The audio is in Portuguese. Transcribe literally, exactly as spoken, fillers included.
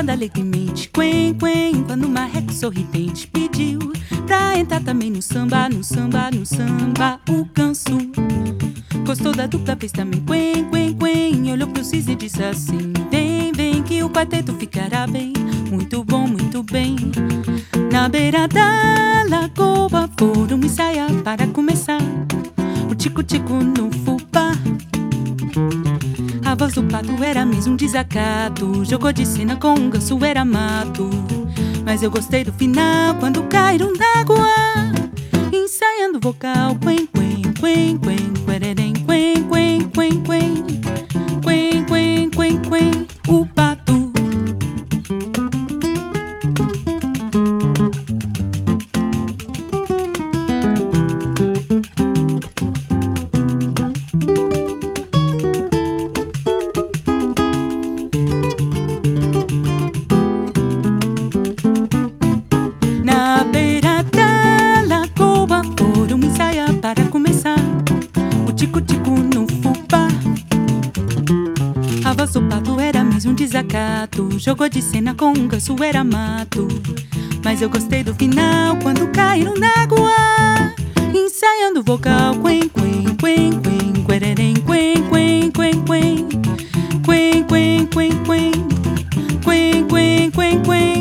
dançando alegremente, quen, quen, quando o marreco sorridente pediu pra entrar também no samba, no samba, no samba. O ganso gostou da dupla, fez também quen, quen, quen, olhou pro cisne e disse assim: vem, vem, que o quarteto ficará bem, muito bom, muito bem. Na beira da lagoa foram ensaiar para começar o tico-tico no fubá. A voz do pato era mesmo um desacato, jogou de cena com um ganso, era mato. Mas eu gostei do final, quando caíram na água, ensaiando o vocal. Quen, quen, quen, quen, quererem, quen, quen, quen, quen, quen, quen, quen, quen, o pato. Na beira da lagoa foram ensaiar para começar o tico-tico no fubá. A voz do pato era mesmo um desacato, jogou de cena com um ganso, era mato. Mas eu gostei do final, quando caíram na água, ensaiando o vocal. Quen, quen, quen, quen, quererem, quen, quen, quen, quen, quen, quen, quen, quen, quen, quen, quen, quen.